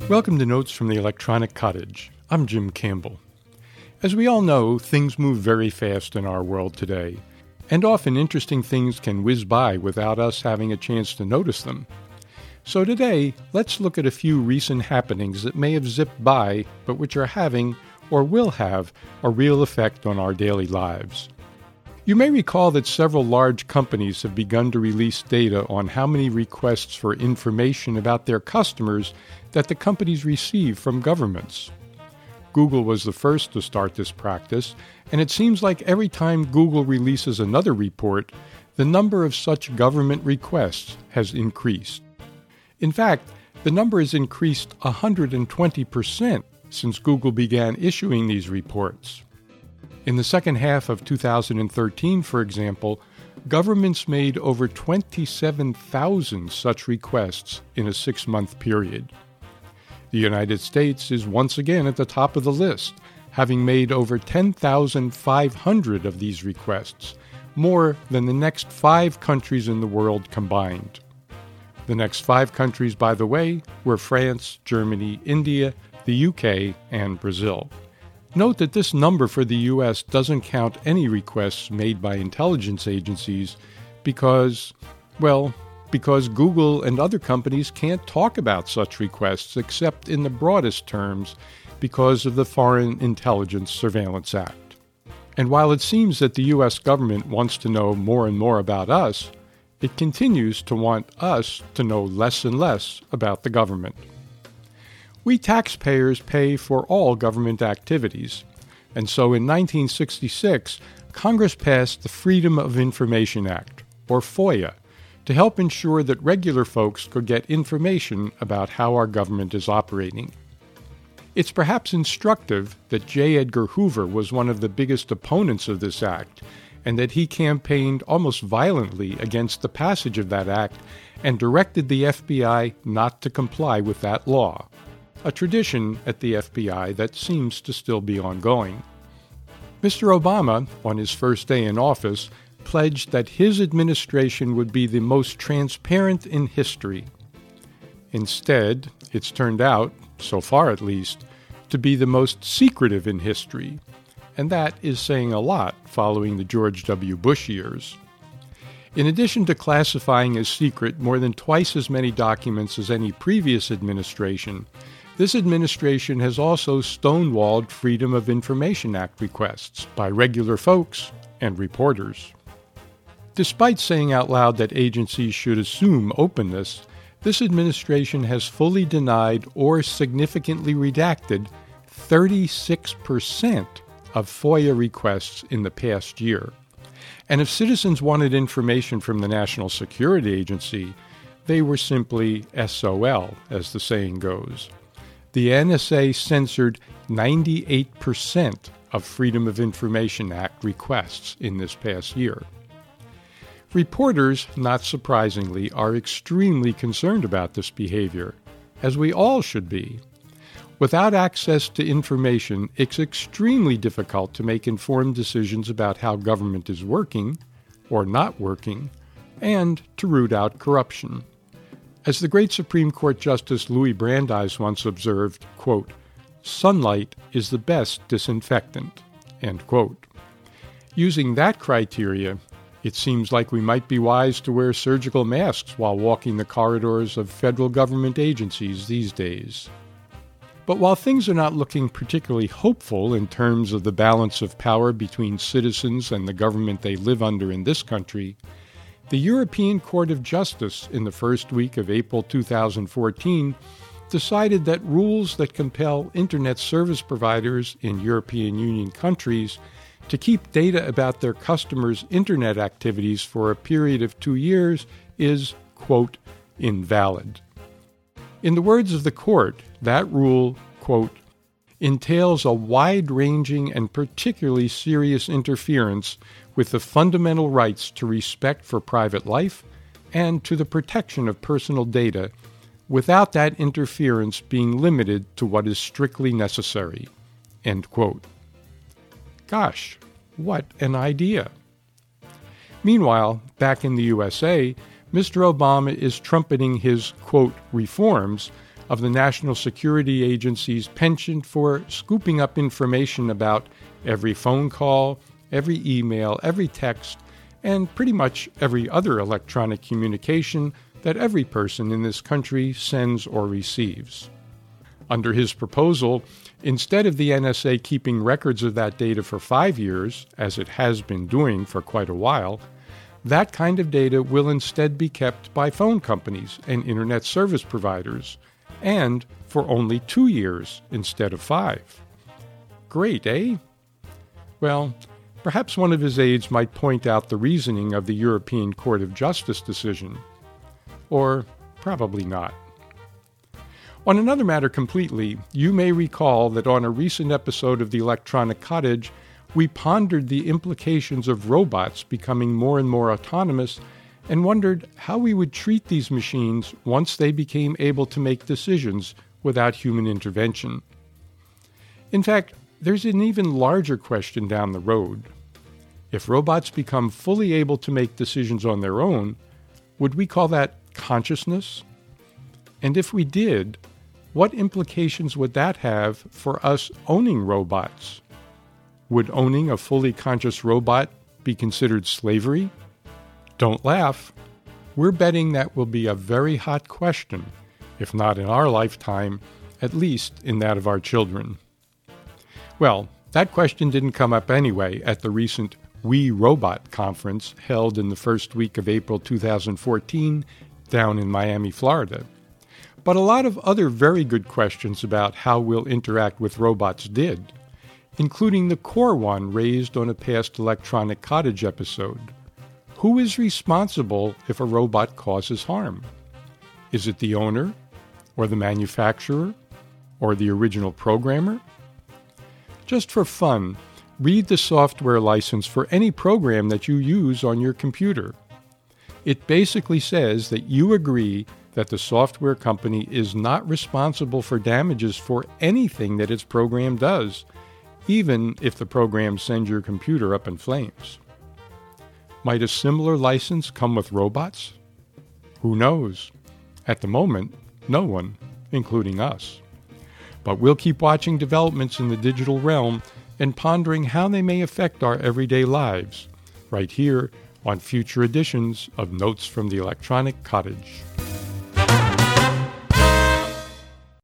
Welcome to Notes from the Electronic Cottage. I'm Jim Campbell. As we all know, things move very fast in our world today, and often interesting things can whiz by without us having a chance to notice them. So today, let's look at a few recent happenings that may have zipped by, but which are having, or will have, a real effect on our daily lives. You may recall that several large companies have begun to release data on how many requests for information about their customers that the companies receive from governments. Google was the first to start this practice, and it seems like every time Google releases another report, the number of such government requests has increased. In fact, the number has increased 120% since Google began issuing these reports. In the second half of 2013, for example, governments made over 27,000 such requests in a 6-month period. The United States is once again at the top of the list, having made over 10,500 of these requests, more than the next 5 countries in the world combined. The next 5 countries, by the way, were France, Germany, India, the UK, and Brazil. Note that this number for the U.S. doesn't count any requests made by intelligence agencies because Google and other companies can't talk about such requests except in the broadest terms because of the Foreign Intelligence Surveillance Act. And while it seems that the U.S. government wants to know more and more about us, it continues to want us to know less and less about the government. We taxpayers pay for all government activities, and so in 1966, Congress passed the Freedom of Information Act, or FOIA, to help ensure that regular folks could get information about how our government is operating. It's perhaps instructive that J. Edgar Hoover was one of the biggest opponents of this act, and that he campaigned almost violently against the passage of that act and directed the FBI not to comply with that law. A tradition at the FBI that seems to still be ongoing. Mr. Obama, on his first day in office, pledged that his administration would be the most transparent in history. Instead, it's turned out, so far at least, to be the most secretive in history, and that is saying a lot following the George W. Bush years. In addition to classifying as secret more than twice as many documents as any previous administration, this administration has also stonewalled Freedom of Information Act requests by regular folks and reporters. Despite saying out loud that agencies should assume openness, this administration has fully denied or significantly redacted 36% of FOIA requests in the past year. And if citizens wanted information from the National Security Agency, they were simply SOL, as the saying goes. The NSA censored 98% of Freedom of Information Act requests in this past year. Reporters, not surprisingly, are extremely concerned about this behavior, as we all should be. Without access to information, it's extremely difficult to make informed decisions about how government is working, or not working, and to root out corruption. As the great Supreme Court Justice Louis Brandeis once observed, quote, "Sunlight is the best disinfectant," end quote. Using that criteria, it seems like we might be wise to wear surgical masks while walking the corridors of federal government agencies these days. But while things are not looking particularly hopeful in terms of the balance of power between citizens and the government they live under in this country, the European Court of Justice in the first week of April 2014 decided that rules that compel Internet service providers in European Union countries to keep data about their customers' Internet activities for a period of 2 years is, quote, invalid. In the words of the court, that rule, quote, entails a wide-ranging and particularly serious interference with the fundamental rights to respect for private life and to the protection of personal data, without that interference being limited to what is strictly necessary, end quote. Gosh, what an idea. Meanwhile, back in the USA, Mr. Obama is trumpeting his, quote, reforms of the National Security Agency's penchant for scooping up information about every phone call, every email, every text, and pretty much every other electronic communication that every person in this country sends or receives. Under his proposal, instead of the NSA keeping records of that data for 5 years, as it has been doing for quite a while, that kind of data will instead be kept by phone companies and internet service providers, and for only 2 years instead of 5. Great, eh? Well, perhaps one of his aides might point out the reasoning of the European Court of Justice decision. Or probably not. On another matter completely, you may recall that on a recent episode of The Electronic Cottage, we pondered the implications of robots becoming more and more autonomous and wondered how we would treat these machines once they became able to make decisions without human intervention. In fact, there's an even larger question down the road. If robots become fully able to make decisions on their own, would we call that consciousness? And if we did, what implications would that have for us owning robots? Would owning a fully conscious robot be considered slavery? Don't laugh. We're betting that will be a very hot question, if not in our lifetime, at least in that of our children. Well, that question didn't come up anyway at the recent We Robot conference held in the first week of April 2014 down in Miami, Florida. But a lot of other very good questions about how we'll interact with robots did, including the core one raised on a past Electronic Cottage episode. Who is responsible if a robot causes harm? Is it the owner, or the manufacturer, or the original programmer? Just for fun, read the software license for any program that you use on your computer. It basically says that you agree that the software company is not responsible for damages for anything that its program does, even if the program sends your computer up in flames. Might a similar license come with robots? Who knows? At the moment, no one, including us. But we'll keep watching developments in the digital realm and pondering how they may affect our everyday lives, right here on future editions of Notes from the Electronic Cottage.